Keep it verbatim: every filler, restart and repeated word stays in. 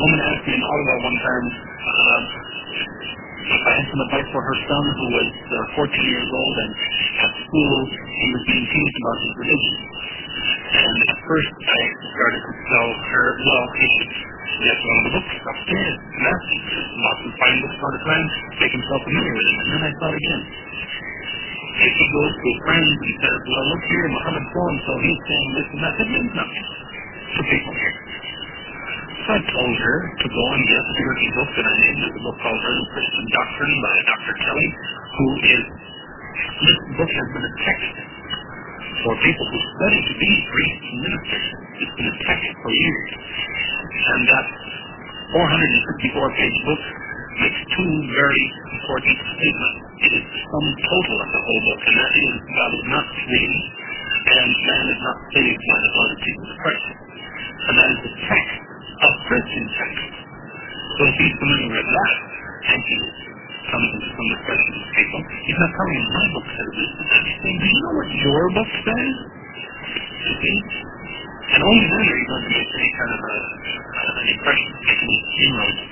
woman asked me in Ottawa one time uh, if I had some advice for her son who was uh, fourteen years old, and at school he was being teased about his religion. And at first I started to tell her, well, he should get one of the books upstairs and ask him. Lots of fine books about Islam, make himself familiar with it. And then I thought again, if he goes to his friends and says, well, look here, Muhammad so-and-so, he's saying this and that, it means nothing to people here. So I told her to go and get the Turkey book that I named. There's a book called Early Christian Doctrine by Doctor Kelly, who is, this book has been a text for people who study to be priests and ministers. It's been a text for years. And that four hundred fifty-four page book makes two very important statements. It is the sum total of the whole book, and that is God is not created, and man is not saved by the blood of Jesus Christ. And that is the text of Christian text. So if he's familiar with that, and he comes into some discussion with people, he's not telling him my book says this, but he's saying, do you know what your book says? You see? And only then are you going to make any kind of a, uh, an impression, making inroads